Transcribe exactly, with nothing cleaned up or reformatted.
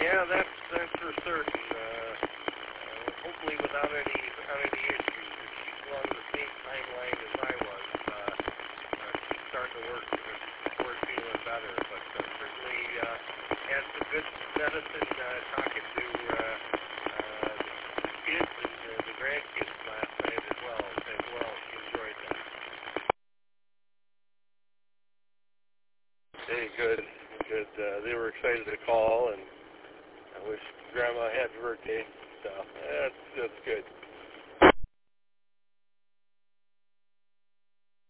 Yeah, that's that's for certain. Uh, uh, hopefully without any without any issues. If she's along the same timeline as I was, uh, uh, she's starting to work toward feeling better. But uh, certainly uh, had some good medicine uh, talking to uh, uh, the kids and uh, the grandkids last night as well. As well, she enjoyed that. Hey, good, good. Uh, they were excited to call, and I wish Grandma had her birthday. So that's that's good.